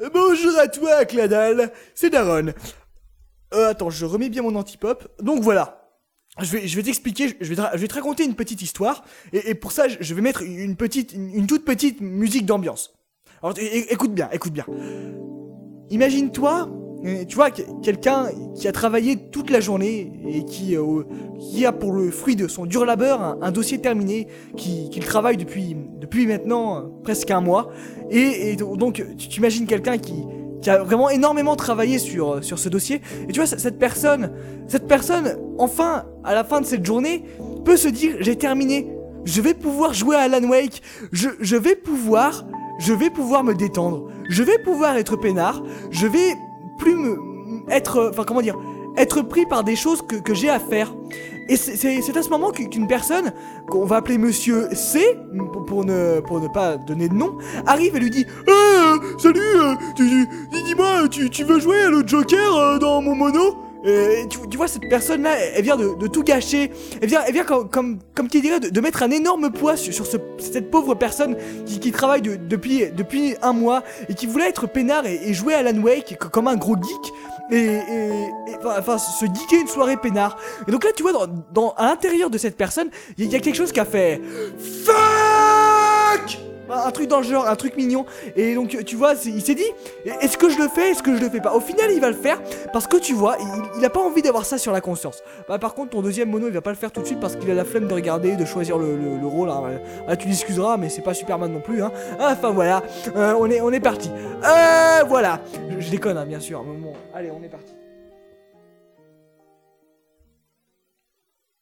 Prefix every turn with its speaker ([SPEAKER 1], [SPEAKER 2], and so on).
[SPEAKER 1] Bonjour à toi, Cladal, c'est Daron. Attends, je remets bien mon anti-pop. Donc voilà, je vais t'expliquer, je vais te raconter une petite histoire. Et pour ça, je vais mettre une toute petite musique d'ambiance. Alors écoute bien, écoute bien. Imagine-toi, tu vois, quelqu'un qui a travaillé toute la journée et qui a pour le fruit de son dur labeur un dossier terminé, qu'il travaille depuis maintenant presque un mois. Et donc, tu imagines quelqu'un qui a vraiment énormément travaillé sur ce dossier. Et tu vois, cette personne, enfin, à la fin de cette journée, peut se dire, j'ai terminé, je vais pouvoir jouer à Alan Wake, je vais pouvoir me détendre, je vais pouvoir être peinard, je vais plus être pris par des choses que j'ai à faire. Et c'est à ce moment qu'une personne, qu'on va appeler Monsieur C, pour ne pas donner de nom, arrive et lui dit salut, dis-moi, tu veux jouer le Joker dans mon mono? Et tu vois, cette personne-là, elle vient de tout gâcher. Elle vient comme qui dirait, de mettre un énorme poids sur cette pauvre personne qui travaille depuis un mois et qui voulait être peinard et jouer à Alan Wake comme un gros geek. Enfin, se geeker une soirée peinard. Et donc là, tu vois, à l'intérieur de cette personne, il y a quelque chose qui a fait fuck, un truc dans le genre, un truc mignon. Et donc tu vois, il s'est dit, est-ce que je le fais, est-ce que je le fais pas? Au final, il va le faire parce que tu vois, il a pas envie d'avoir ça sur la conscience. Par contre, ton deuxième mono, il va pas le faire tout de suite parce qu'il a la flemme de regarder, de choisir le rôle. Là, tu l'excuseras, mais c'est pas Superman non plus, hein. Enfin voilà, on est parti. Voilà, je déconne, hein, bien sûr. Mais bon, allez, on est parti.